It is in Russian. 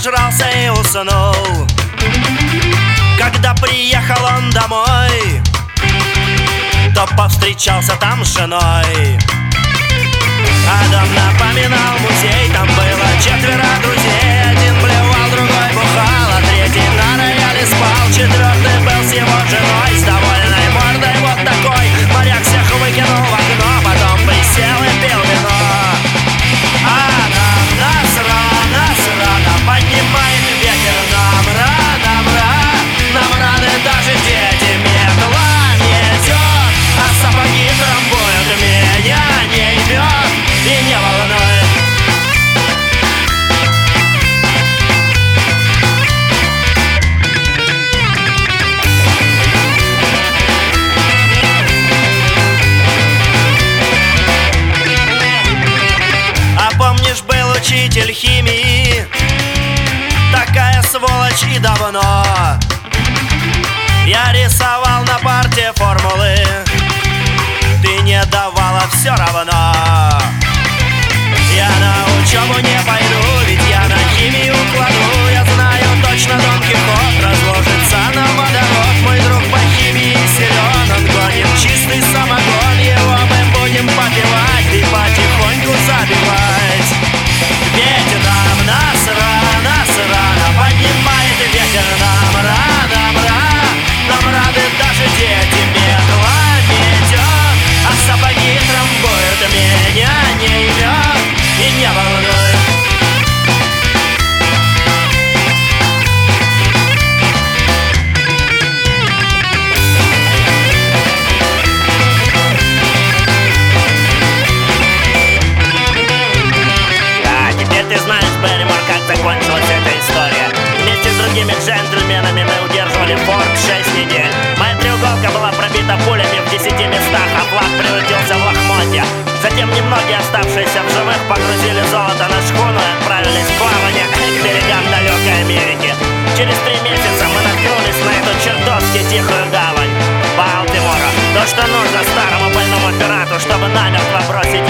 нажрался и уснул. Когда приехал он домой, то повстречался там с женой. А дом напоминал музей, там было 4 друзей. Один блевал, другой бухал, а третий на рояле спал. 4-й был с его женой, с довольной мордой вот такой. Моряк всех выкинул в окно, потом присел и пил вино. А нас рано поднимает ветер. Нам рады даже дети. Метла метет, а сапоги трамбуют. Меня не ебет и не волнует. А помнишь, был учитель химии, такая сволочь и давно. Я рисовал на парте формулы, ты не давала все равно. Я на учебу не пойду, ведь я на химию кладу. Я знаю точно, Дон Кихот разложится на водород. Мой друг по химии силен, он гонит чистый самогон. Его мы будем попивать и потихоньку забивать. Ведь нас рано поднимает ветер. Нам рады даже дети. Метла метет, а сапоги трамбуют. Меня не ебет и не волнует. Да, теперь ты знаешь, Берримор, как закончилась эта история. Вместе с другими джентльменами мы удерживали форт 6 недель. Моя треуголка была пробита пулями в 10 местах, а флаг превратился в лохмотья. Затем немногие оставшиеся в живых погрузили золото на шхуну и отправились в плавание к берегам далекой Америки. Через 3 месяца мы наткнулись на эту чертовски тихую гавань Балтимора. То, что нужно старому больному пирату, чтобы намертво бросить